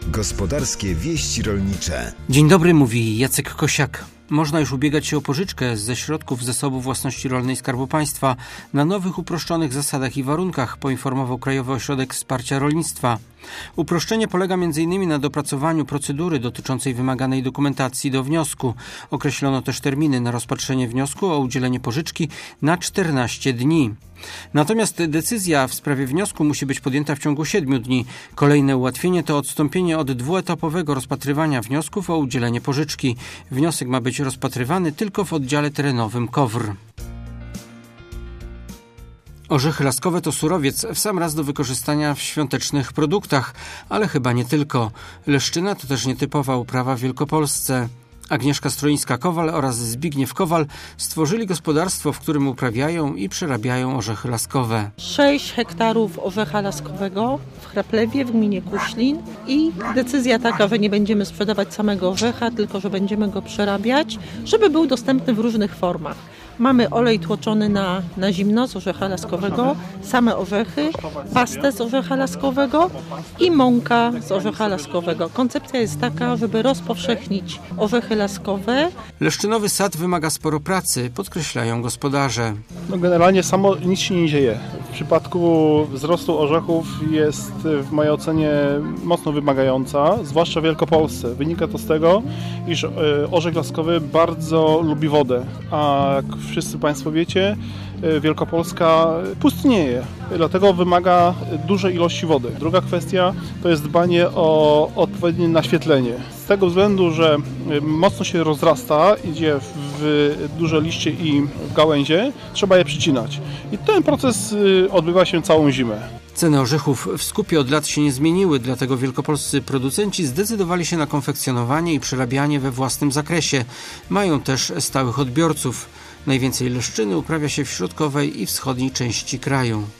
Gospodarskie wieści rolnicze. Dzień dobry, mówi Jacek Kosiak. Można już ubiegać się o pożyczkę ze środków Zasobu Własności Rolnej Skarbu Państwa na nowych uproszczonych zasadach i warunkach, poinformował Krajowy Ośrodek Wsparcia Rolnictwa. Uproszczenie polega m.in. na dopracowaniu procedury dotyczącej wymaganej dokumentacji do wniosku. Określono też terminy na rozpatrzenie wniosku o udzielenie pożyczki na 14 dni. Natomiast decyzja w sprawie wniosku musi być podjęta w ciągu 7 dni. Kolejne ułatwienie to odstąpienie od dwuetapowego rozpatrywania wniosków o udzielenie pożyczki. Wniosek ma być rozpatrywany tylko w oddziale terenowym KOWR. Orzechy laskowe to surowiec w sam raz do wykorzystania w świątecznych produktach, ale chyba nie tylko. Leszczyna to też nietypowa uprawa w Wielkopolsce. Agnieszka Stroińska-Kowal oraz Zbigniew Kowal stworzyli gospodarstwo, w którym uprawiają i przerabiają orzechy laskowe. 6 hektarów orzecha laskowego w Chraplewie w gminie Kuślin i decyzja taka, że nie będziemy sprzedawać samego orzecha, tylko że będziemy go przerabiać, żeby był dostępny w różnych formach. Mamy olej tłoczony na zimno z orzecha laskowego, same orzechy, pastę z orzecha laskowego i mąka z orzecha laskowego. Koncepcja jest taka, żeby rozpowszechnić orzechy laskowe. Leszczynowy sad wymaga sporo pracy, podkreślają gospodarze. Generalnie samo nic się nie dzieje. W przypadku wzrostu orzechów jest w mojej ocenie mocno wymagająca, zwłaszcza w Wielkopolsce. Wynika to z tego, iż orzech laskowy bardzo lubi wodę, a jak wszyscy Państwo wiecie, Wielkopolska pustnieje, dlatego wymaga dużej ilości wody. Druga kwestia to jest dbanie o odpowiednie naświetlenie. Z tego względu, że mocno się rozrasta, idzie w duże liście i w gałęzie, trzeba je przycinać. I ten proces odbywa się całą zimę. Ceny orzechów w skupie od lat się nie zmieniły, dlatego wielkopolscy producenci zdecydowali się na konfekcjonowanie i przerabianie we własnym zakresie. Mają też stałych odbiorców. Najwięcej leszczyny uprawia się w środkowej i wschodniej części kraju.